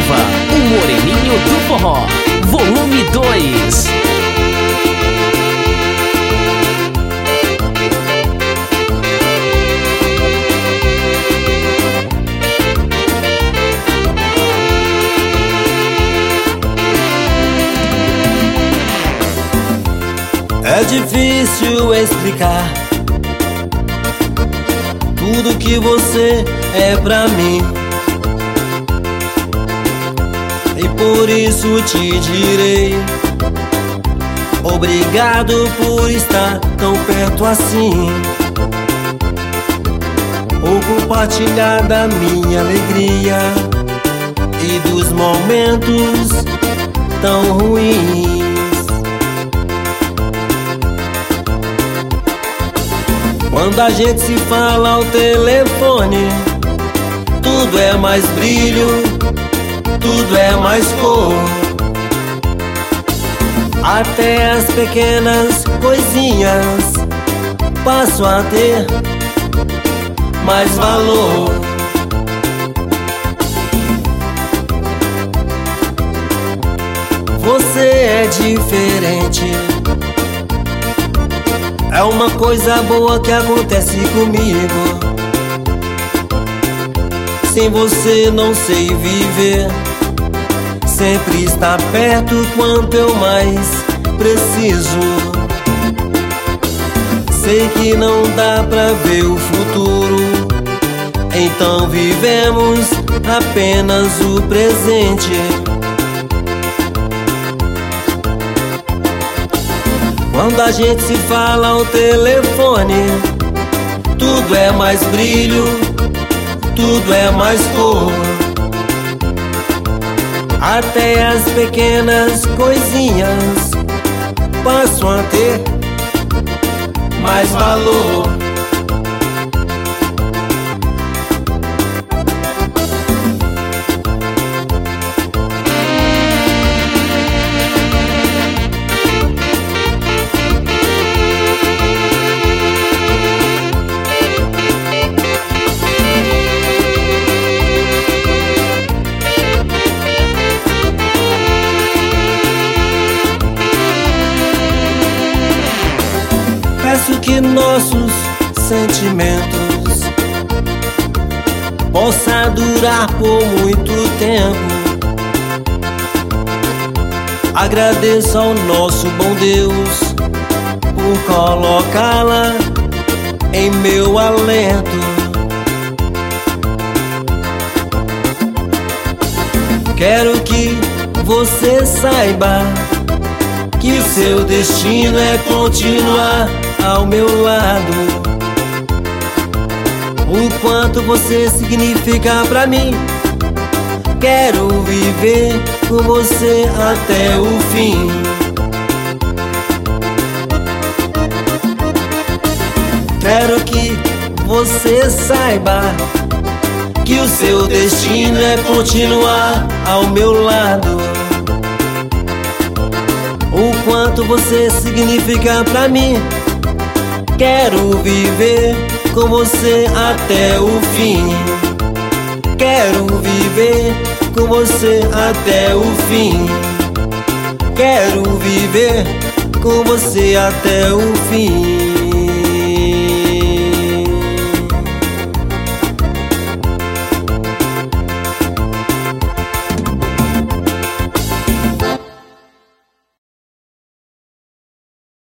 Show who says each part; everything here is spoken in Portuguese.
Speaker 1: Silva, o Moreninho do Forró, volume 2.
Speaker 2: É difícil explicar tudo que você é pra mim, e por isso te direi obrigado por estar tão perto assim, por compartilhar da minha alegria e dos momentos tão ruins. Quando a gente se fala ao telefone, tudo é mais brilho, tudo é mais cor. Até as pequenas coisinhas passam a ter mais valor. Você é diferente, é uma coisa boa que acontece comigo. Sem você não sei viver, sempre estar perto quanto eu mais preciso. Sei que não dá pra ver o futuro, então vivemos apenas o presente. Quando a gente se fala ao telefone, tudo é mais brilho, tudo é mais cor. Até as pequenas coisinhas passam a ter mais valor. Peço que nossos sentimentos possa durar por muito tempo. Agradeço ao nosso bom Deus por colocá-la em meu alento. Quero que você saiba que o seu destino é continuar ao meu lado. O quanto você significa pra mim, quero viver com você até o fim. Quero que você saiba que o seu destino é continuar ao meu lado. O quanto você significa pra mim, quero viver com você até o fim. Quero viver com você até o fim. Quero viver com você até o fim.